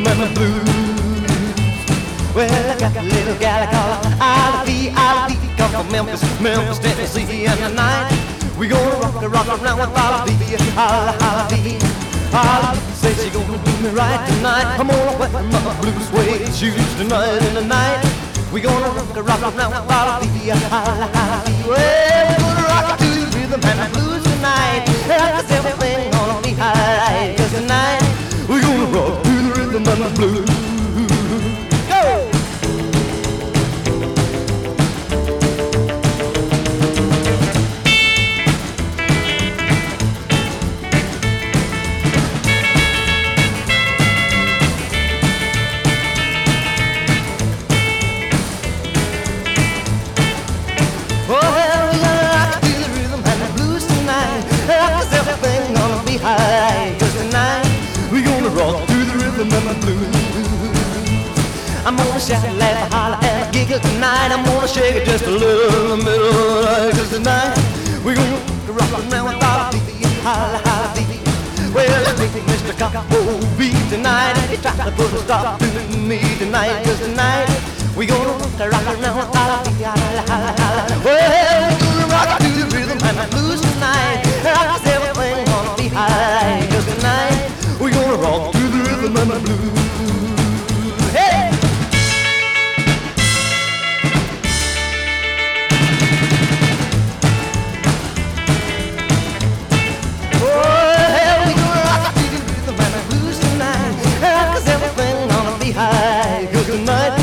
rhythm and the blues. Well, I got a little gal I call her Olive, Olive, come from Memphis, Memphis, Tennessee, and tonight we gonna rock around with Olive, Olive, Olive. Say she gonna do me right tonight. I'm gonna wet my blue suede shoes tonight, and tonight we gonna rock around with Olive, Olive. Well, we're gonna rock to the rhythm and the blues tonight. Cause everything gonna be alright. Cause tonight we gonna rock to the rhythm and the blues. Go! High, cause tonight we gonna rock to the rhythm and the blues. I'm gonna shout, laugh, holler, and giggle tonight. I'm gonna shake it just a little in the middle of the night. Cause tonight we gonna rock around with Olive, holla, holla, dee. Well, I think Mr. Coppo beat tonight. He tried to put a stop to me tonight. Cause tonight we gonna rock around with Olive, holla, holla, holla. Well, we gonna rock to the rhythm and the blues tonight. Cause everything gonna be high. Cause tonight we gonna rock to the rhythm and the blues. Hey! Oh, hell, we gonna rock to the rhythm and the blues tonight. Cause everything gonna be high. Cause tonight